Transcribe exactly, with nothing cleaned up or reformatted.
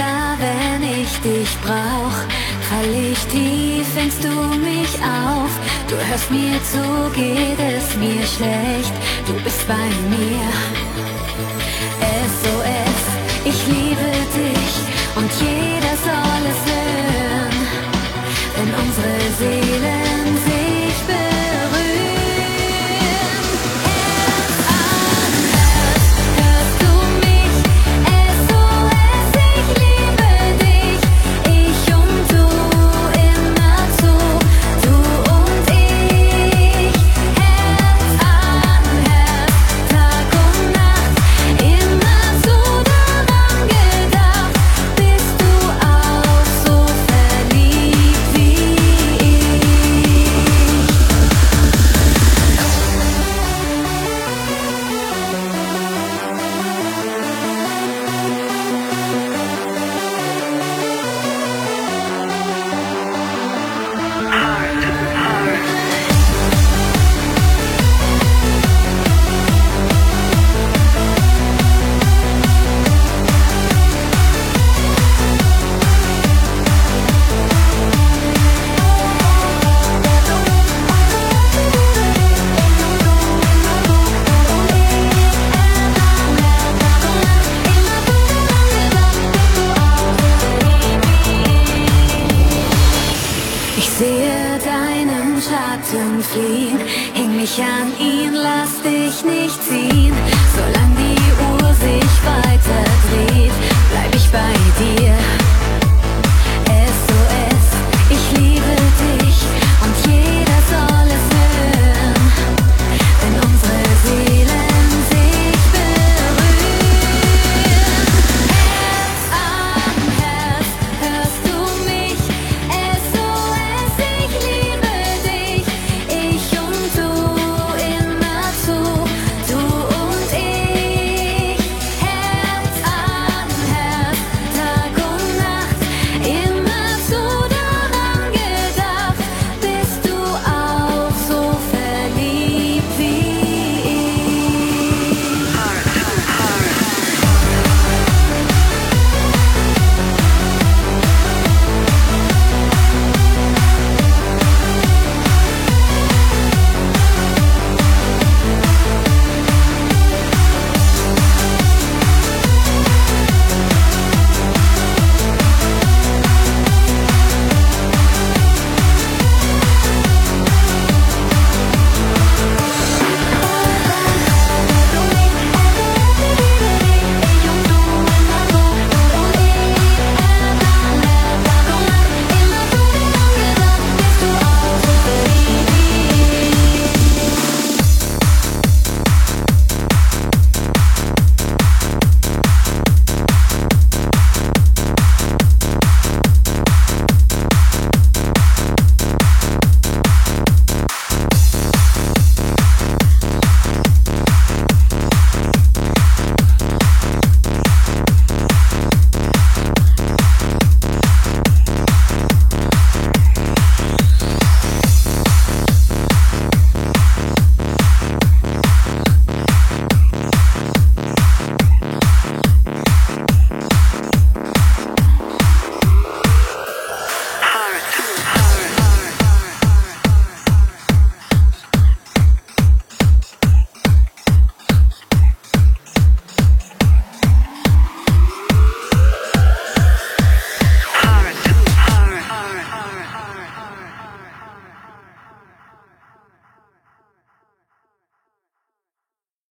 da, wenn ich dich brauch. Fall ich tief, fängst du mich auf. Du hörst mir zu, geht es mir schlecht. Du bist bei mir. S O S, ich liebe dich und jeder soll es hören, wenn unsere Seelen sich berühren. Herz an Herz, hörst du mich? S O S, ich liebe dich. Ich und du immerzu, du und ich. Herz an Herz, Tag und Nacht, immerzu daran gedacht. Bist du auch so verliebt wie ich? Ich sehe deinen Schatten fliehen, häng mich an ihn, lass dich nicht ziehen, solange die Uhr sich weiter